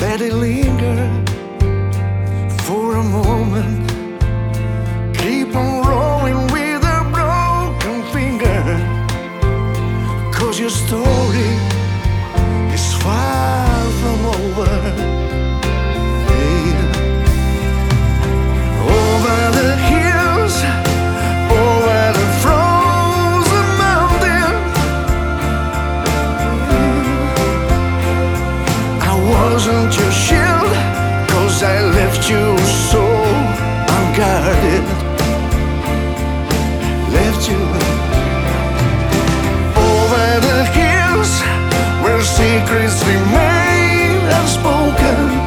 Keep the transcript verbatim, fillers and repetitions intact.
Let it linger for a moment. Keep on rolling with a broken finger, 'cause your story is far from over. Yeah. Over the hills, over the frozen mountain, I wasn't your shield, 'cause I left you so unguarded. Left you over the hills where secrets remain unspoken.